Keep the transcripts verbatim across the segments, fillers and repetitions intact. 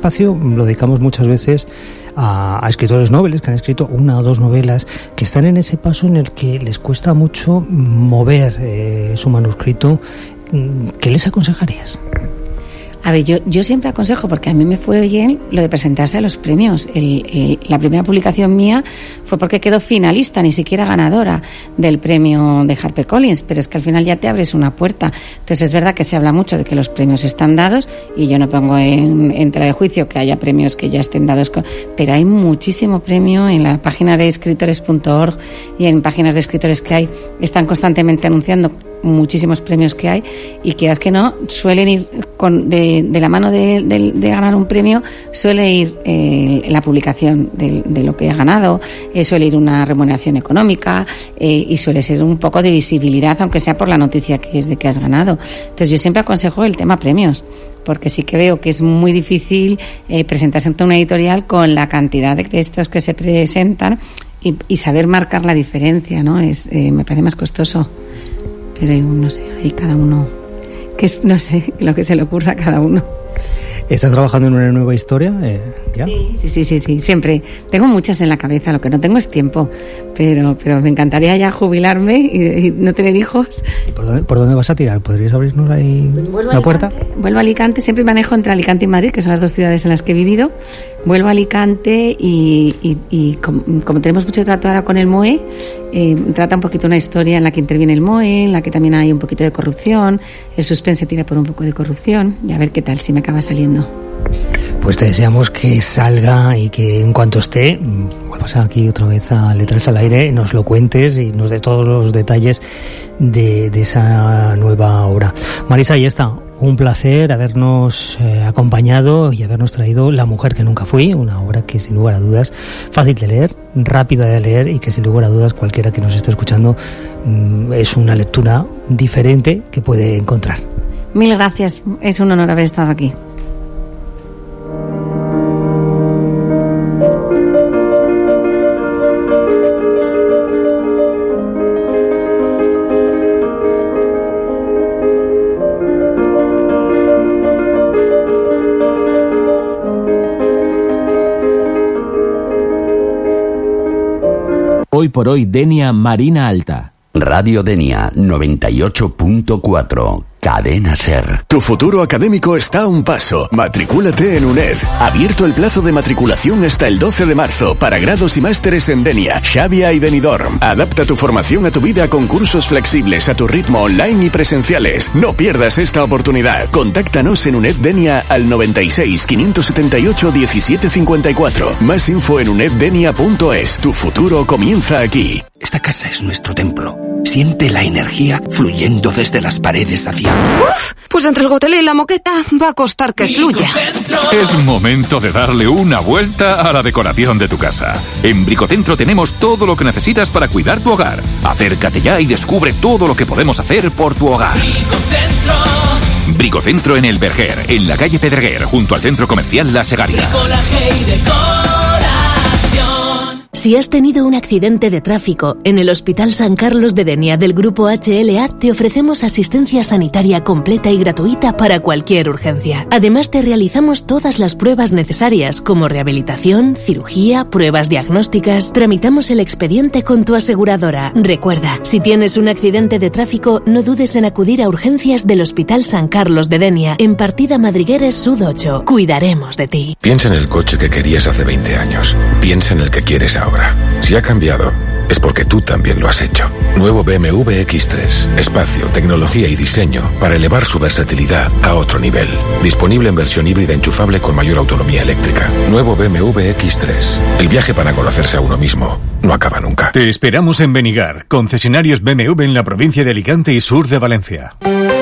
espacio lo dedicamos muchas veces a, a escritores noveles que han escrito una o dos novelas, que están en ese paso en el que les cuesta mucho mover eh, su manuscrito. ¿Qué les aconsejarías? A ver, yo, yo siempre aconsejo, porque a mí me fue bien lo de presentarse a los premios. El, el, la primera publicación mía fue porque quedó finalista, ni siquiera ganadora del premio de HarperCollins, pero es que al final ya te abres una puerta. Entonces es verdad que se habla mucho de que los premios están dados, y yo no pongo en, en tela de juicio que haya premios que ya estén dados, con, pero hay muchísimo premio en la página de escritores punto org y en páginas de escritores que hay, están constantemente anunciando muchísimos premios que hay, y que es que no suelen ir con, de, de la mano de, de, de ganar un premio, suele ir eh, la publicación de, de lo que ha ganado, eh, suele ir una remuneración económica, eh, y suele ser un poco de visibilidad, aunque sea por la noticia que es de que has ganado. Entonces yo siempre aconsejo el tema premios, porque sí que veo que es muy difícil eh, presentarse ante una editorial con la cantidad de textos que se presentan, y, y saber marcar la diferencia, ¿no? Es, eh, me parece más costoso. Pero no sé, ahí cada uno, que es, no sé, lo que se le ocurra a cada uno. ¿Estás trabajando en una nueva historia? Eh, ¿ya? Sí, sí, sí, sí, sí, siempre. Tengo muchas en la cabeza, lo que no tengo es tiempo, pero pero me encantaría ya jubilarme y, y no tener hijos. ¿Y por dónde, por dónde vas a tirar? ¿Podrías abrirnos ahí vuelvo la puerta? Vuelvo a Alicante, siempre manejo entre Alicante y Madrid, que son las dos ciudades en las que he vivido. Vuelvo a Alicante y, y, y como, como tenemos mucho trato ahora con el M O E, eh, trata un poquito una historia en la que interviene el M O E, en la que también hay un poquito de corrupción, el suspense tira por un poco de corrupción, y a ver qué tal, si me acaba saliendo. Pues te deseamos que salga y que en cuanto esté, vuelvas aquí otra vez a Letras al Aire, nos lo cuentes y nos dé todos los detalles de, de esa nueva obra. Marisa, ahí está. Un placer habernos eh, acompañado y habernos traído La mujer que nunca fui, una obra que sin lugar a dudas fácil de leer, rápida de leer, y que sin lugar a dudas cualquiera que nos esté escuchando mmm, es una lectura diferente que puede encontrar. Mil gracias, es un honor haber estado aquí. Hoy por hoy, Denia Marina Alta. Radio Denia noventa y ocho punto cuatro. Cadena SER. Tu futuro académico está a un paso. Matricúlate en UNED. Abierto el plazo de matriculación hasta el doce de marzo para grados y másteres en Denia, Xavia y Benidorm. Adapta tu formación a tu vida con cursos flexibles a tu ritmo, online y presenciales. No pierdas esta oportunidad. Contáctanos en UNED Denia al noventa y seis, quinientos setenta y ocho, diecisiete cincuenta y cuatro. Más info en uneddenia punto es. Tu futuro comienza aquí. Esta casa es nuestro templo. Siente la energía fluyendo desde las paredes hacia... Uf, pues entre el gotelé y la moqueta va a costar que fluya. Es momento de darle una vuelta a la decoración de tu casa. En Bricocentro tenemos todo lo que necesitas para cuidar tu hogar. Acércate ya y descubre todo lo que podemos hacer por tu hogar. Bricocentro. Bricocentro en El Verger, en la calle Pedreguer, junto al centro comercial La Segaria. Si has tenido un accidente de tráfico, en el Hospital San Carlos de Denia del Grupo H L A te ofrecemos asistencia sanitaria completa y gratuita para cualquier urgencia. Además te realizamos todas las pruebas necesarias como rehabilitación, cirugía, pruebas diagnósticas. Tramitamos el expediente con tu aseguradora. Recuerda, si tienes un accidente de tráfico, no dudes en acudir a urgencias del Hospital San Carlos de Denia, en Partida Madrigueres Sud ocho. Cuidaremos de ti. Piensa en el coche que querías hace veinte años. Piensa en el que quieres ahora. Si ha cambiado, es porque tú también lo has hecho. Nuevo B M W X tres. Espacio, tecnología y diseño para elevar su versatilidad a otro nivel. Disponible en versión híbrida enchufable con mayor autonomía eléctrica. Nuevo B M W X tres. El viaje para conocerse a uno mismo no acaba nunca. Te esperamos en Benigar, concesionarios B M W en la provincia de Alicante y sur de Valencia.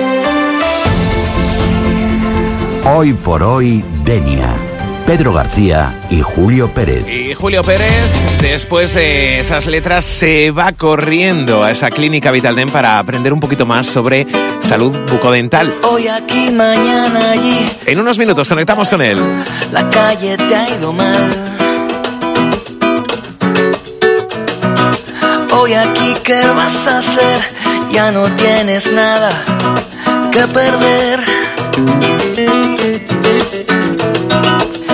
Hoy por hoy, Denia. Pedro García y Julio Pérez. Y Julio Pérez, después de esas letras, se va corriendo a esa clínica Vitaldent para aprender un poquito más sobre salud bucodental. Hoy aquí, mañana allí. En unos minutos conectamos con él. La calle te ha ido mal. Hoy aquí, ¿qué vas a hacer? Ya no tienes nada que perder.